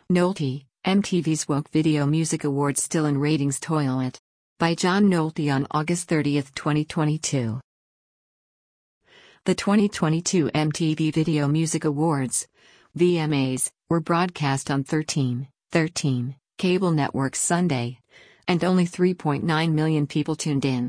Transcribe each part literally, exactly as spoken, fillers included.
Nolte, M T V's Woke Video Music Awards still in ratings toilet. By John Nolte on August thirtieth, twenty twenty-two. The twenty twenty-two M T V Video Music Awards, V M As, were broadcast on thirteen, thirteen cable networks Sunday, and only three point nine million people tuned in.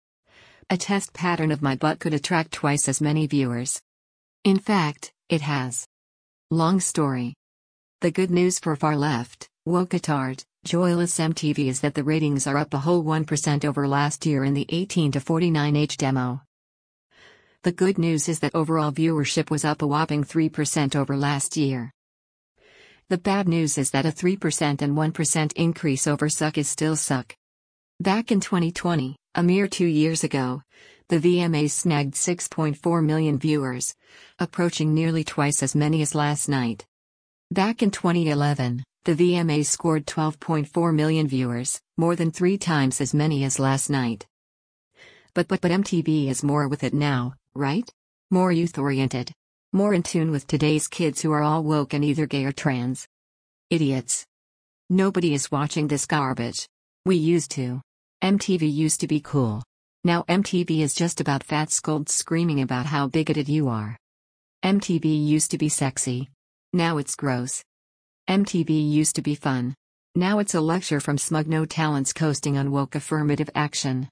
A test pattern of my butt could attract twice as many viewers. In fact, it has. Long story. The good news for far-left, woke-atard, joyless M T V is that the ratings are up a whole one percent over last year in the eighteen to forty-nine age demo. The good news is that overall viewership was up a whopping three percent over last year. The bad news is that a three percent and one percent increase over suck is still suck. Back in twenty twenty, a mere two years ago, the V M As snagged six point four million viewers, approaching nearly twice as many as last night. Back in twenty eleven, the V M As scored twelve point four million viewers, more than three times as many as last night. But but but M T V is more with it now, right? More youth-oriented. More in tune with today's kids who are all woke and either gay or trans. Idiots. Nobody is watching this garbage. We used to. M T V used to be cool. Now M T V is just about fat scolds screaming about how bigoted you are. M T V used to be sexy. Now it's gross. M T V used to be fun. Now it's a lecture from smug no talents coasting on woke affirmative action.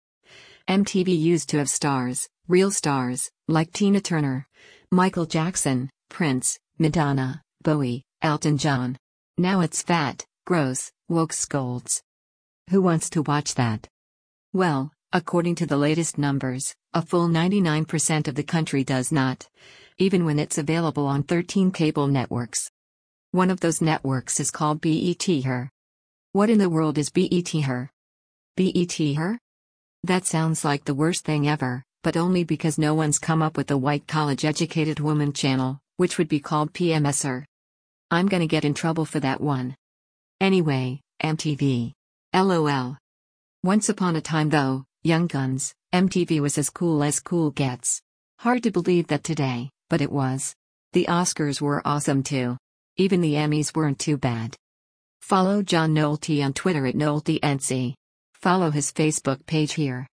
M T V used to have stars, real stars, like Tina Turner, Michael Jackson, Prince, Madonna, Bowie, Elton John. Now it's fat, gross, woke scolds. Who wants to watch that? Well, according to the latest numbers, a full ninety-nine percent of the country does not, even when it's available on thirteen cable networks. One of those networks is called B E T Her. What in the world is B E T Her? B E T Her? That sounds like the worst thing ever, but only because no one's come up with a white college-educated woman channel, which would be called P M S Her. I'm gonna get in trouble for that one. Anyway, M T V. LOL. Once upon a time though, young guns, M T V was as cool as cool gets. Hard to believe that today, but it was. The Oscars were awesome too. Even the Emmys weren't too bad. Follow John Nolte on Twitter at NolteNC. Follow his Facebook page here.